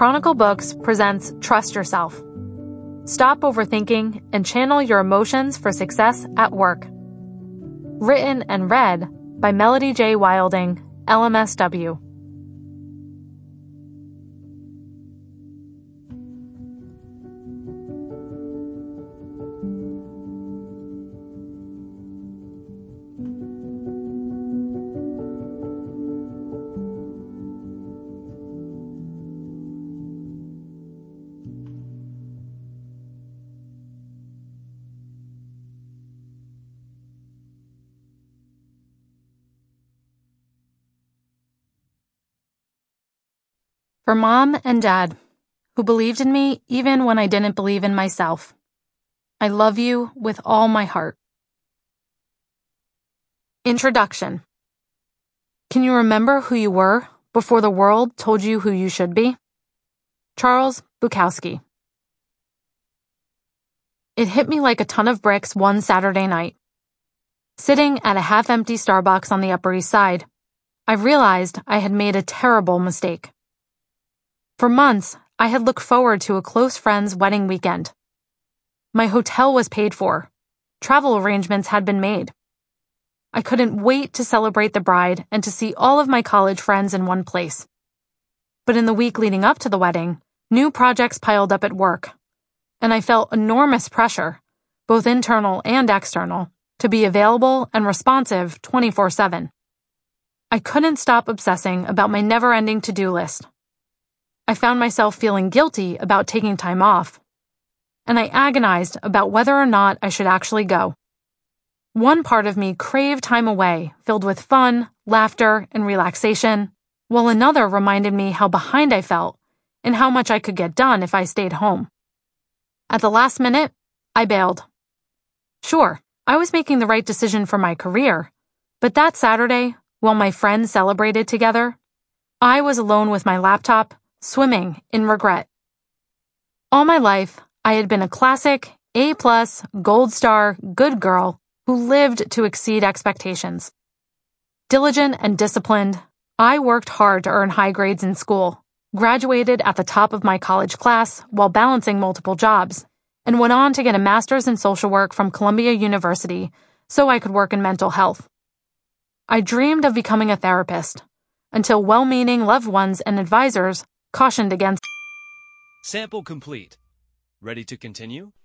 Chronicle Books presents Trust Yourself. Stop overthinking and channel your emotions for success at work. Written and read by Melody J. Wilding, LMSW. For Mom and Dad, who believed in me even when I didn't believe in myself. I love you with all my heart. Introduction. Can you remember who you were before the world told you who you should be? Charles Bukowski. It hit me like a ton of bricks one Saturday night. Sitting at a half-empty Starbucks on the Upper East Side, I realized I had made a terrible mistake. For months, I had looked forward to a close friend's wedding weekend. My hotel was paid for. Travel arrangements had been made. I couldn't wait to celebrate the bride and to see all of my college friends in one place. But in the week leading up to the wedding, new projects piled up at work, and I felt enormous pressure, both internal and external, to be available and responsive 24/7. I couldn't stop obsessing about my never-ending to-do list. I found myself feeling guilty about taking time off, and I agonized about whether or not I should actually go. One part of me craved time away, filled with fun, laughter, and relaxation, while another reminded me how behind I felt and how much I could get done if I stayed home. At the last minute, I bailed. Sure, I was making the right decision for my career, but that Saturday, while my friends celebrated together, I was alone with my laptop, swimming in regret. All my life, I had been a classic, A+, gold star, good girl who lived to exceed expectations. Diligent and disciplined, I worked hard to earn high grades in school, graduated at the top of my college class while balancing multiple jobs, and went on to get a master's in social work from Columbia University so I could work in mental health. I dreamed of becoming a therapist, until well-meaning loved ones and advisors cautioned against. Sample complete. Ready to continue?